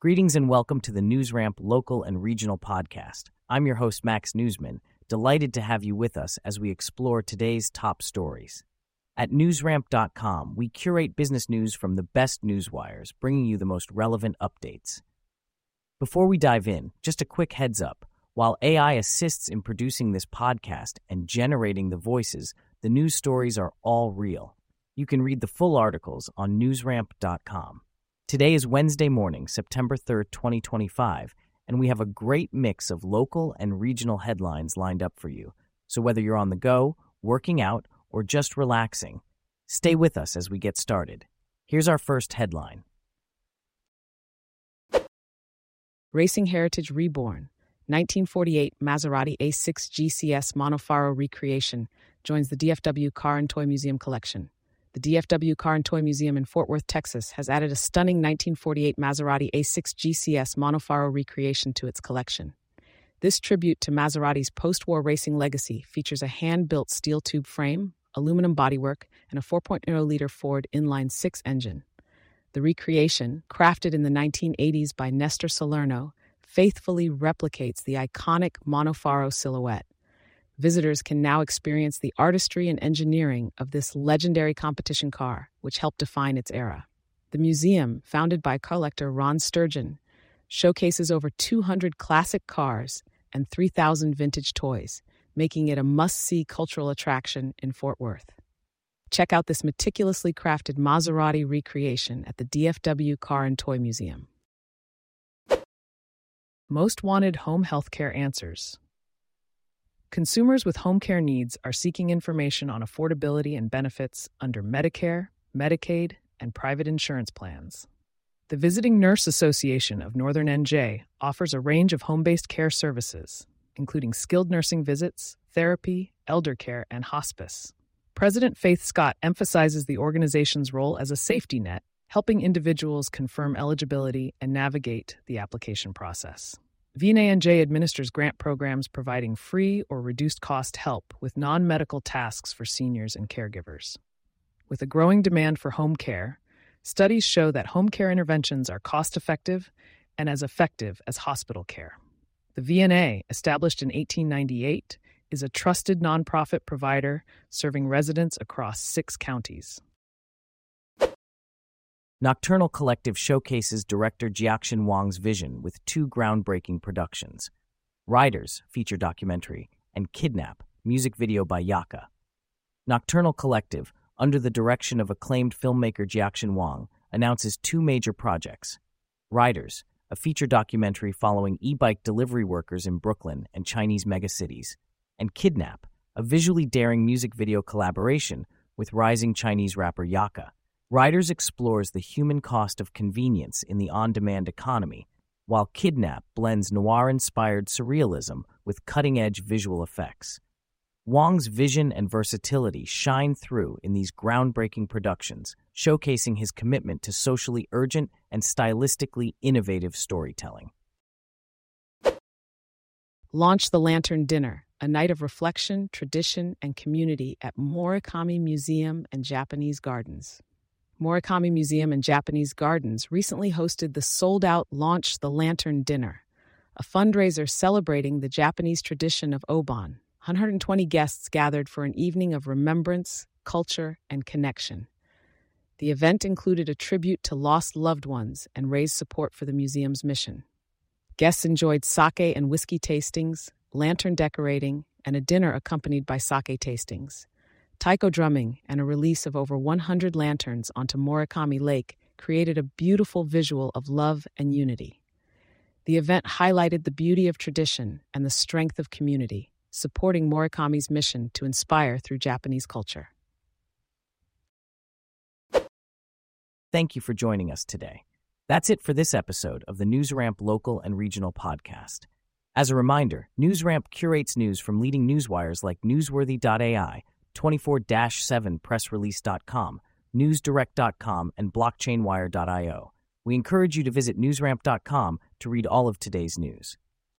Greetings and welcome to the NewsRamp local and regional podcast. I'm your host, Max Newsman, delighted to have you with us as we explore today's top stories. At newsramp.com, we curate business news from the best newswires, bringing you the most relevant updates. Before we dive in, just a quick heads up. While AI assists in producing this podcast and generating the voices, the news stories are all real. You can read the full articles on newsramp.com. Today is Wednesday morning, September 3rd, 2025, and we have a great mix of local and regional headlines lined up for you. So whether you're on the go, working out, or just relaxing, stay with us as we get started. Here's our first headline. Racing Heritage Reborn. 1948 Maserati A6 GCS Monofaro recreation joins the DFW Car and Toy Museum collection. The DFW Car and Toy Museum in Fort Worth, Texas, has added a stunning 1948 Maserati A6 GCS Monofaro recreation to its collection. This tribute to Maserati's post-war racing legacy features a hand-built steel tube frame, aluminum bodywork, and a 4.0-liter Ford inline-six engine. The recreation, crafted in the 1980s by Nestor Salerno, faithfully replicates the iconic Monofaro silhouette. Visitors can now experience the artistry and engineering of this legendary competition car, which helped define its era. The museum, founded by collector Ron Sturgeon, showcases over 200 classic cars and 3,000 vintage toys, making it a must-see cultural attraction in Fort Worth. Check out this meticulously crafted Maserati recreation at the DFW Car and Toy Museum. Most wanted home healthcare answers. Consumers with home care needs are seeking information on affordability and benefits under Medicare, Medicaid, and private insurance plans. The Visiting Nurse Association of Northern NJ offers a range of home-based care services, including skilled nursing visits, therapy, elder care, and hospice. President Faith Scott emphasizes the organization's role as a safety net, helping individuals confirm eligibility and navigate the application process. VNANJ administers grant programs providing free or reduced-cost help with non-medical tasks for seniors and caregivers. With a growing demand for home care, studies show that home care interventions are cost-effective and as effective as hospital care. The VNA, established in 1898, is a trusted nonprofit provider serving residents across 6 counties. Nocturnal Collective showcases director Jiaxin Wang's vision with 2 groundbreaking productions: Riders, feature documentary, and Kidnap, music video by Yaka. Nocturnal Collective, under the direction of acclaimed filmmaker Jiaxin Wang, announces 2 major projects: Riders, a feature documentary following e-bike delivery workers in Brooklyn and Chinese megacities, and Kidnap, a visually daring music video collaboration with rising Chinese rapper Yaka. Riders explores the human cost of convenience in the on-demand economy, while Kidnap blends noir-inspired surrealism with cutting-edge visual effects. Wang's vision and versatility shine through in these groundbreaking productions, showcasing his commitment to socially urgent and stylistically innovative storytelling. Launch the Lantern Dinner, a night of reflection, tradition, and community at Murakami Museum and Japanese Gardens. Murakami Museum and Japanese Gardens recently hosted the sold-out Launch the Lantern Dinner, a fundraiser celebrating the Japanese tradition of Obon. 120 guests gathered for an evening of remembrance, culture, and connection. The event included a tribute to lost loved ones and raised support for the museum's mission. Guests enjoyed sake and whiskey tastings, lantern decorating, and a dinner accompanied by sake tastings. Taiko drumming and a release of over 100 lanterns onto Murakami Lake created a beautiful visual of love and unity. The event highlighted the beauty of tradition and the strength of community, supporting Murakami's mission to inspire through Japanese culture. Thank you for joining us today. That's it for this episode of the NewsRamp local and regional podcast. As a reminder, NewsRamp curates news from leading newswires like Newsworthy.ai, 24-7pressrelease.com, newsdirect.com, and blockchainwire.io. We encourage you to visit newsramp.com to read all of today's news.